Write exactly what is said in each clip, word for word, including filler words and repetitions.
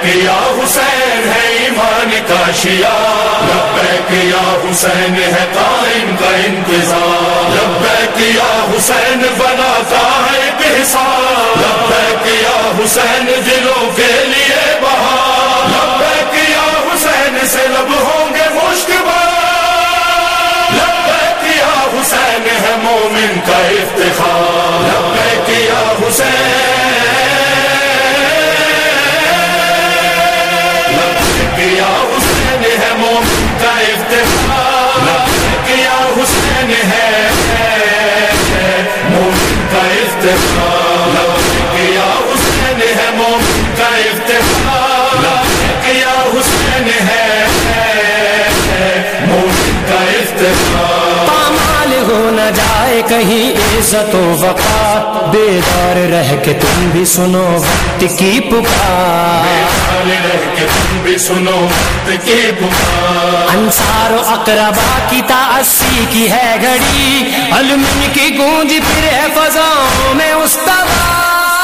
یا حسین ہے ایمان کا شیار، لبیک یا حسین ہے قائم کا انتظار، لبیک یا حسین بناتا ہے بحساب، لبیک یا حسین دلوں کے لیے بہار، لبیک یا حسین سے لب ہوں گے مشک بار، لبیک یا حسین ہے مومن کا افتخار، لبیک یا حسین، لبیک یا حسین ہے مومن کا افتخار، لبیک یا حسین ہے مومن کا افتخار، لبیک یا حسین ہے مومن کا افتخار، لبیک یا حسین ہے مومن کا افتخار۔ پامال ہو نہ جائے کہیں عزت و وقار، بیدار رہ کے تم بھی سنو وقت کی پکار، بیدار رہ کے تم بھی سنو وقت کی پکار، انصار و اقربا کی تاسی کی ہے گھڑی، علمن کی گونج پھر ہے فضاؤں میں استوار،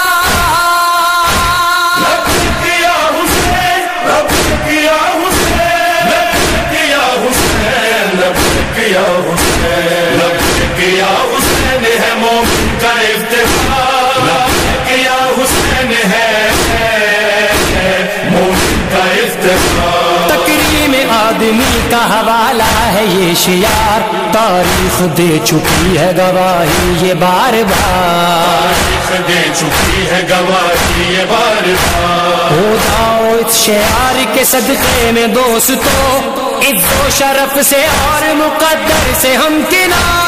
لبیک یا حسین، لبیک یا حسین، لبیک یا حسین، لبیک یا حسین، لبیک یا حسین ہے مومن کا افتخار، لبیک یا حسین ہے مومن کا افتخار۔ تکریم آدمی کا حوالہ ہے یہ شعار، تاریخ دے چکی ہے گواہی یہ بار بار، تاریخ دے چکی ہے گواہی یہ بار بار، ہو جاؤ اس شعار کے صدقے میں دوستو، عز و شرف سے اور مقدر سے ہم کنار،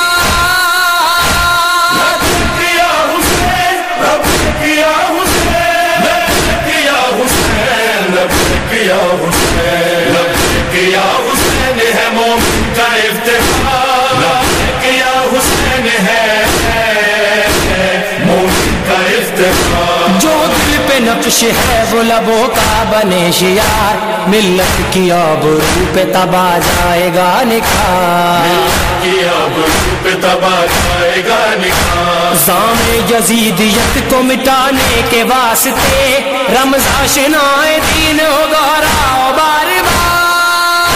لبیک یا حسین، لبیک یا حسین، لبیک یا حسین، لبیک یا حسین، لبیک یا حسین ہے مومن کا افتخار، لبیک یا حسین ہے مومن کا افتخار۔ جو دل پہ نقش ہے وہ لبوں کا بنے شعار، ملت کی آبرو پہ تبا جائے گا نکھار، کی آبرو پہ تبا جائے گا نکھار، زام یزیدیت کو مٹانے کے واسطے رمضان شنائے دین ہو گہراؤ بار بار،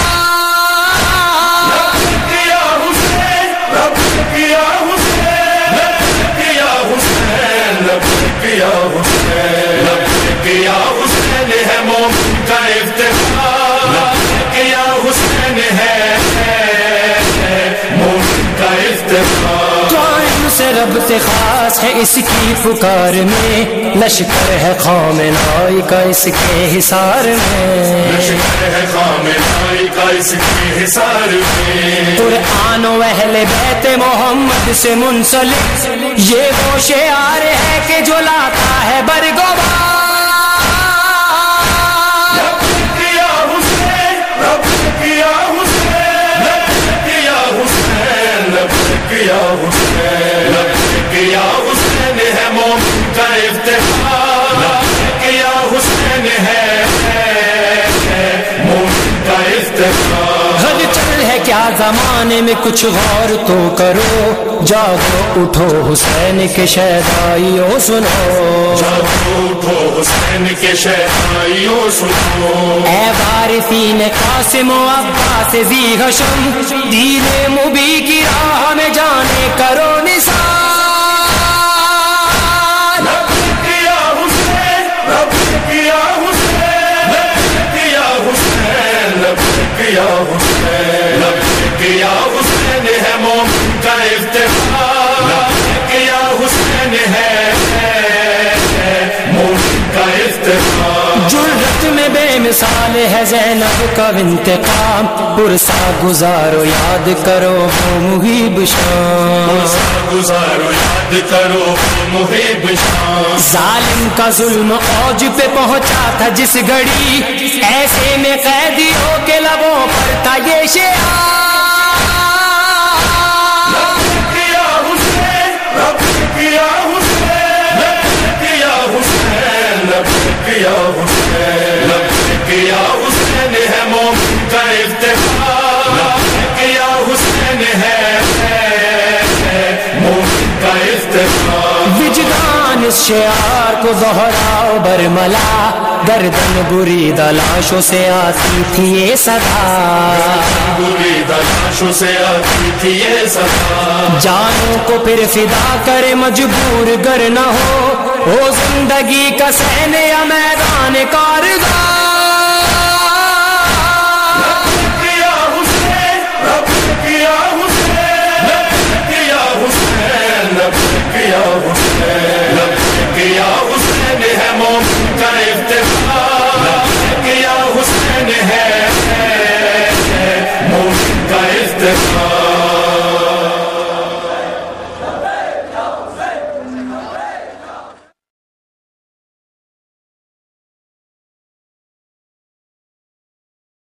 لبیک یا حسین، لبیک یا حسین، لبیک یا حسین، لبیک یا حسین، لبیک یا حسین ہے مومن کا افتخار، لبیک یا حسین ہے مومن کا افتخار۔ قائم سے رب سے خاص ہے اس کی پکار میں، لشکر ہے خامنائی کا اس کے حصار میں، لشکر ہے خامنائی کا اس کے حصار میں، قرآن و اہل بیت محمد سے منسلک یہ وہ شعار ہے کہ جو لاتا ہے برگوار، لبیک یا حسین، لبیک یا حسین، لبیک یا حسین، لبیک یا حسین، لبیک یا حسین ہے مومن کا افتخار، لبیک یا حسین ہے مومن کا افتخار۔ ہل چل ہے کیا زمانے میں کچھ غور تو کرو، جاگو اٹھو حسین کے شہدائیوں سنو، جاگو اٹھو حسین کے شہدائیوں سنو، اے وارثین قاسم و عباس ذی ہشم، دین مبی کی راہ میں جانے کرو نثار، لبیک یا حسین، لبیک یا حسین، لبیک یا حسین، لبیک یا حسین، لبیک یا حسین ہے مومن کا افتخار، لبیک یا حسین ہے مومن کا افتخار۔ جرت میں بے مثال ہے زینب کا انتقام، پرسا گزارو یاد کرو وہ محب شام، گزارو یاد کرو محب شام، ظالم کا ظلم اوج پہ پہنچا تھا جس گھڑی، ایسے میں قیدیوں کے لبوں پر تھا یہ شعار، لبیک یا حسین، لبیک یا حسین، لبیک یا حسین، لبیک یا حسین، لبیک یا حسین ہے مومن کا افتخار، لبیک یا حسین ہے مومن کا افتخار۔ وجدان اس شعار کو دوہراؤ برملا، گردن بری دلاشوں سے آتی تھی یہ صدا، بری دلاشوں سے آتی تھی یہ صدا، جانوں کو پھر فدا کرے مجبور گر نہ ہو، ہو زندگی کا سین یا میدان کارزار،